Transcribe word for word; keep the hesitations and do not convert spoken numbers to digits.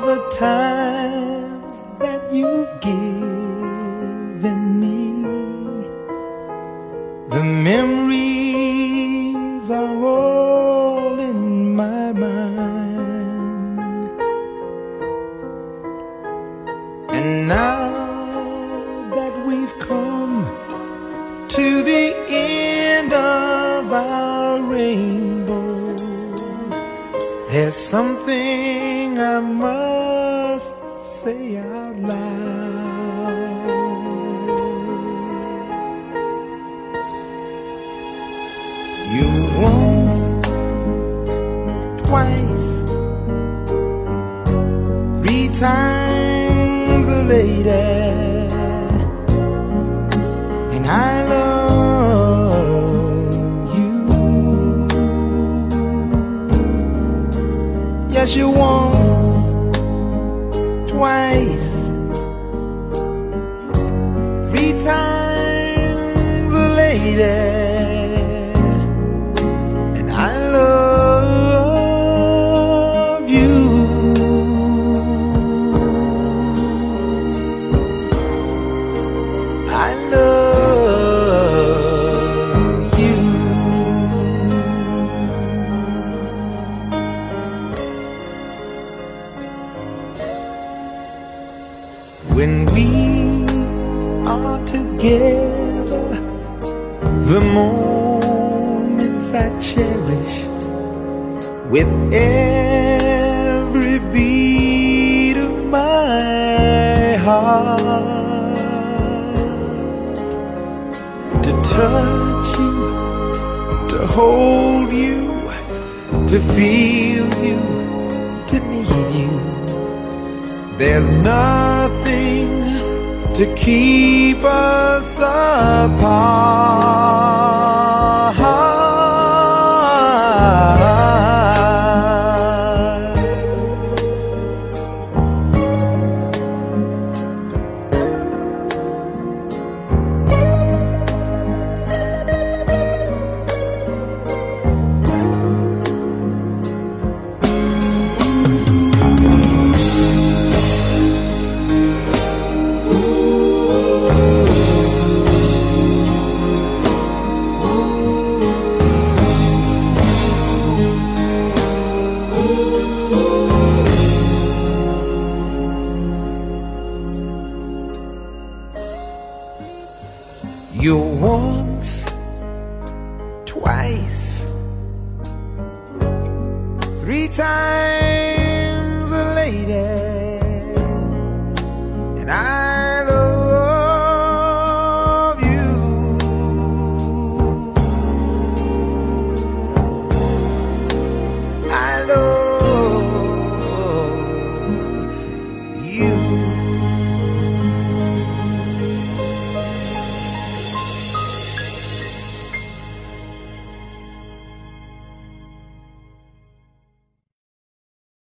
the times that you've given me. The memories are all in my mind. And now that we've come to the end of our rainbow, there's something I must say out loud. You once, twice, three times a lady, and I love you. Yes, you once, twice, three times a lady, and I love you. I love you. When we are together, the moments I cherish with every beat of my heart. To touch you, to hold you, to feel you, to need you. There's nothing to keep us apart. You once, twice, three times